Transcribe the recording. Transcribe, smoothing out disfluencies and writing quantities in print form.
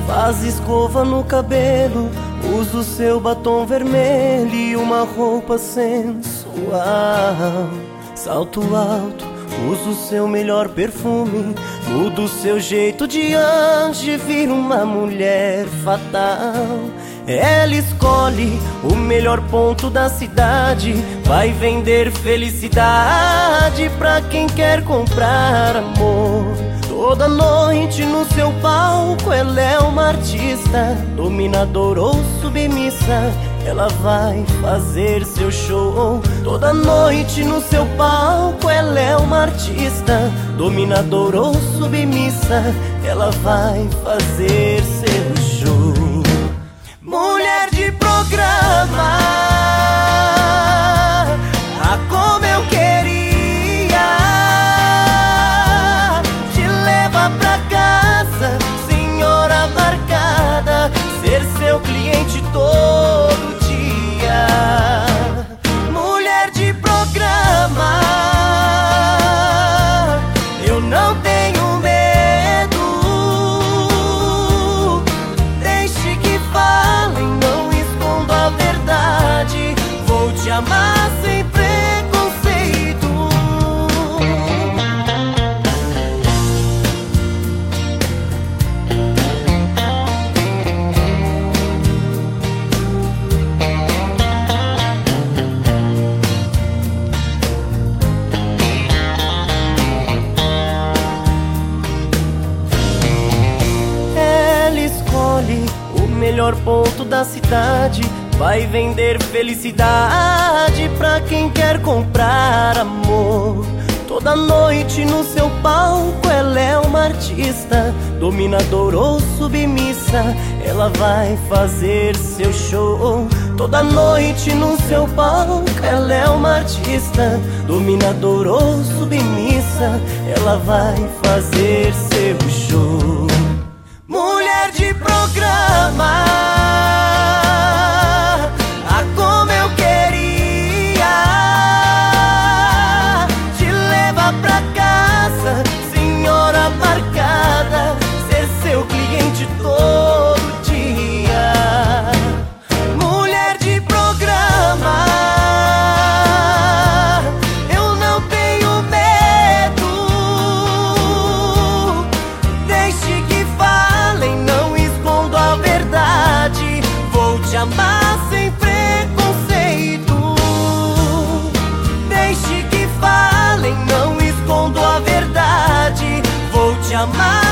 Faz escova no cabelo, usa o seu batom vermelho e uma roupa sensual. Salto alto, usa o seu melhor perfume, muda o seu jeito de anjo e vira uma mulher fatal. Ela escolhe o melhor ponto da cidade, vai vender felicidade pra quem quer comprar amor. Toda noite no seu palco ela é uma artista, dominadora ou submissa, ela vai fazer seu show. Toda noite no seu palco ela é uma artista, dominadora ou submissa, ela vai fazer seu show. Mulher de programa, ah, como eu queria te levar pra casa, senhora marcada, ser seu cliente todo dia. Mulher de programa, eu não tenho medo, deixe que falem, não escondo a verdade, vou te amar sem preconceito. Ela escolhe o melhor ponto da cidade, vai vender felicidade pra quem quer comprar amor. Toda noite no seu palco ela é uma artista, dominadora ou submissa, ela vai fazer seu show. Toda noite no seu palco ela é uma artista, dominadora ou submissa, ela vai fazer seu show. Mulher de programa, ah, como eu queria te levar pra casa, senhora marcada, ser seu cliente todo dia. Mulher de programa, eu não tenho medo, deixe que falem, não escondo a verdade, vou te amar sem preconceito. Deixe que falem, não escondo a verdade, vou te amar